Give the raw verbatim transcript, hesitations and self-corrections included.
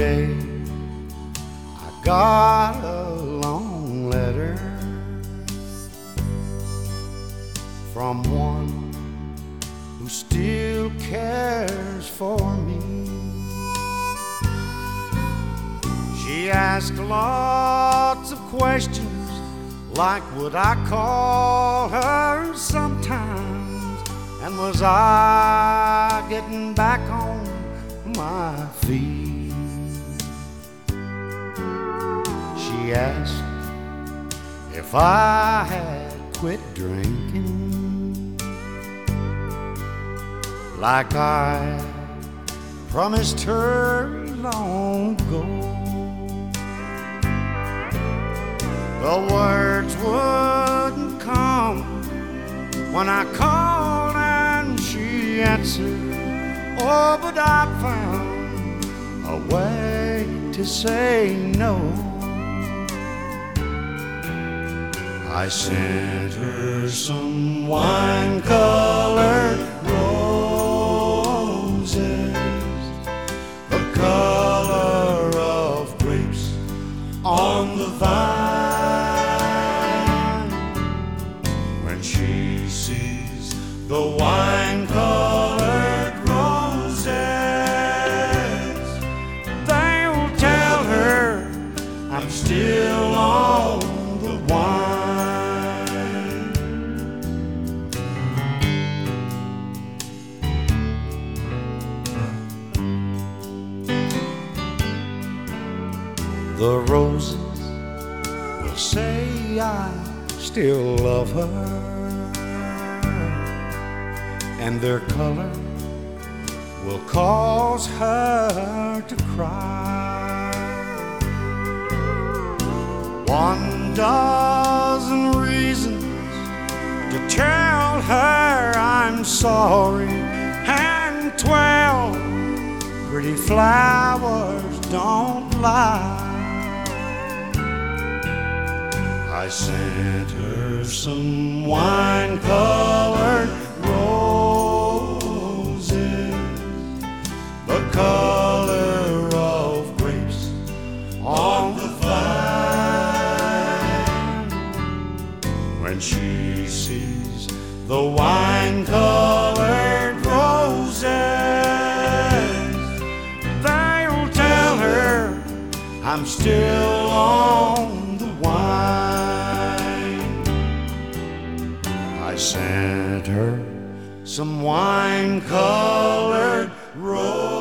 day I got a long letter from one who still cares for me. She asked lots of questions, like would I call her sometimes, and was I getting back on my feet. She asked if I had quit drinking, like I promised her long ago. The words wouldn't come when I called and she answered, oh, but I found a way to say no. I sent her some wine-colored roses, the color of grapes on the vine. When she sees the wine-colored roses, they'll tell her I'm still on the wine. The roses will say I still love her, and their color will cause her to cry. One dozen reasons to tell her I'm sorry, and twelve pretty flowers don't lie. I sent her some wine-colored roses, the color of grapes on the vine. When she sees the wine-colored roses, they'll tell her I'm still on the wine. I sent her some wine-colored roses.